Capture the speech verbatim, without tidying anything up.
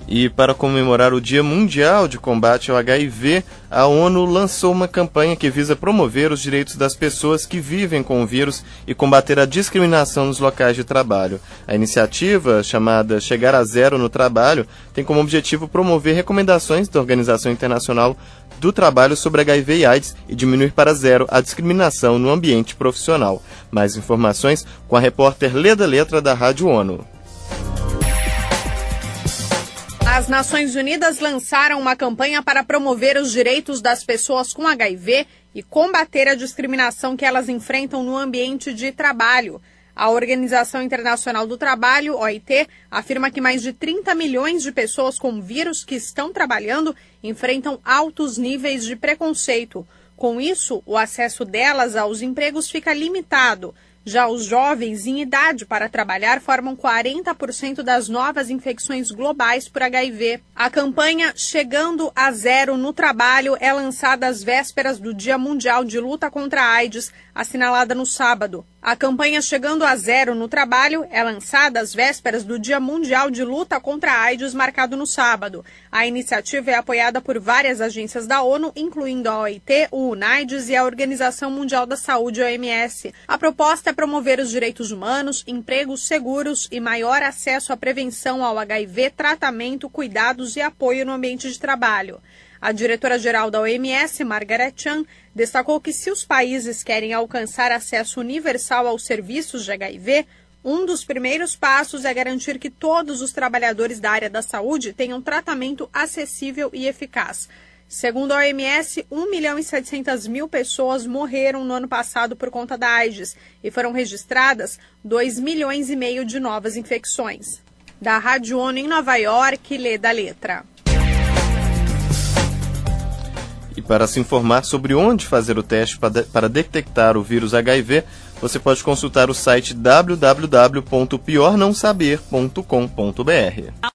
E para comemorar o Dia Mundial de Combate ao H I V, a ONU lançou uma campanha que visa promover os direitos das pessoas que vivem com o vírus e combater a discriminação nos locais de trabalho. A iniciativa, chamada Chegar a Zero no Trabalho, tem como objetivo promover recomendações da Organização Internacional do Trabalho sobre H I V e AIDS e diminuir para zero a discriminação no ambiente profissional. Mais informações com a repórter Leda Letra da Rádio ONU. As Nações Unidas lançaram uma campanha para promover os direitos das pessoas com H I V e combater a discriminação que elas enfrentam no ambiente de trabalho. A Organização Internacional do Trabalho, O I T, afirma que mais de trinta milhões de pessoas com vírus que estão trabalhando enfrentam altos níveis de preconceito. Com isso, o acesso delas aos empregos fica limitado. Já os jovens em idade para trabalhar formam quarenta por cento das novas infecções globais por H I V. A campanha Chegando a Zero no Trabalho é lançada às vésperas do Dia Mundial de Luta contra a AIDS, assinalada no sábado. A campanha Chegando a Zero no Trabalho é lançada às vésperas do Dia Mundial de Luta contra a AIDS, marcado no sábado. A iniciativa é apoiada por várias agências da ONU, incluindo a O I T, o UNAIDS e a Organização Mundial da Saúde, O M S. A proposta é promover os direitos humanos, empregos seguros e maior acesso à prevenção ao H I V, tratamento, cuidados e apoio no ambiente de trabalho. A diretora-geral da O M S, Margaret Chan, destacou que se os países querem alcançar acesso universal aos serviços de H I V, um dos primeiros passos é garantir que todos os trabalhadores da área da saúde tenham tratamento acessível e eficaz. Segundo a O M S, um milhão e setecentas mil pessoas morreram no ano passado por conta da AIDS e foram registradas dois milhões e meio de novas infecções. Da Rádio ONU em Nova York, Leda Letra. E para se informar sobre onde fazer o teste para detectar o vírus H I V, você pode consultar o site w w w ponto pior não saber ponto com ponto b r.